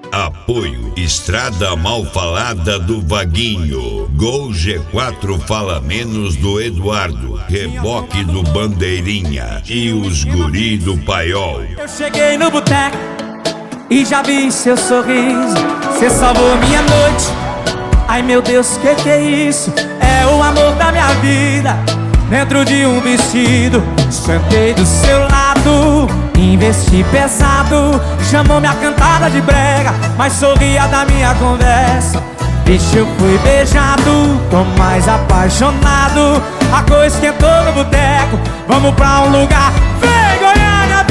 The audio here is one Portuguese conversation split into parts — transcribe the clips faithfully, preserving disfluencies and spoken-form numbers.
Apoio Estrada Mal Falada do Vaguinho. Gol G quatro Fala Menos do Eduardo. Reboque do Bandeirinha. E os guri do Paiol. Eu cheguei no boteco e já vi seu sorriso. Cê salvou minha noite. Ai meu Deus, que que é isso? É o amor da minha vida dentro de um vestido. Sentei do seu lado, investi pesado. Chamou minha cantada de brega, mas sorria da minha conversa. Bicho, eu fui beijado, tô mais apaixonado. A coisa esquentou no boteco, vamos pra um lugar. Vem, Goiânia,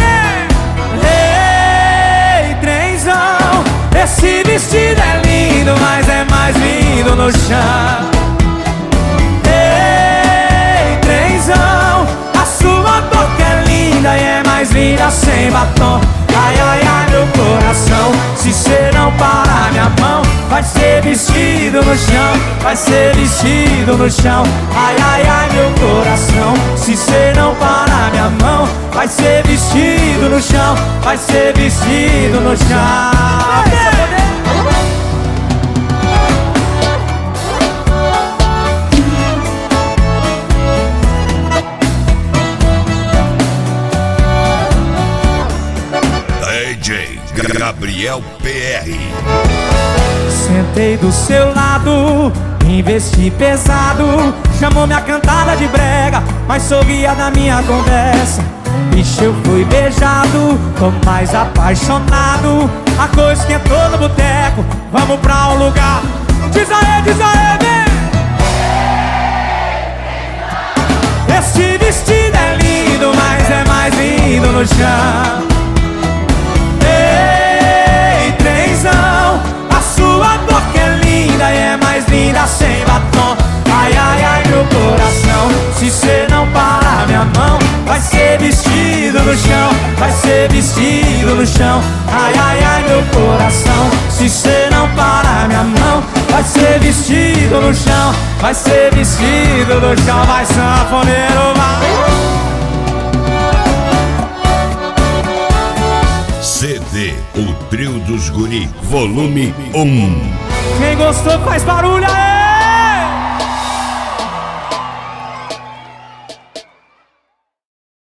vem! Ei, trenzão, esse vestido é lindo, mas é mais lindo no chão. Ei, trenzão, a sua boca é linda e é mais linda sem batom. Ai, ai, ai, meu coração, se cê não parar minha mão, vai ser vestido no chão, vai ser vestido no chão. Ai, ai, ai, meu coração, se cê não parar minha mão, vai ser vestido no chão, vai ser vestido no chão. Gabriel P R. Sentei do seu lado, investi pesado. Chamou minha cantada de brega, mas sorria da minha conversa. Bicho, eu fui beijado, tô mais apaixonado. A coisa esquentou no boteco, vamos pra um lugar. Diz aê, diz aê, vem! Esse vestido é lindo, mas é mais lindo no chão. A sua boca é linda e é mais linda sem batom. Ai, ai, ai, meu coração, se cê não parar minha mão, vai ser vestido no chão, vai ser vestido no chão. Ai, ai, ai, meu coração, se cê não parar minha mão, vai ser vestido no chão, vai ser vestido no chão. Vai, sanfoneiro, vai! C D O Trio dos Guri, volume um. Quem gostou faz barulho aí!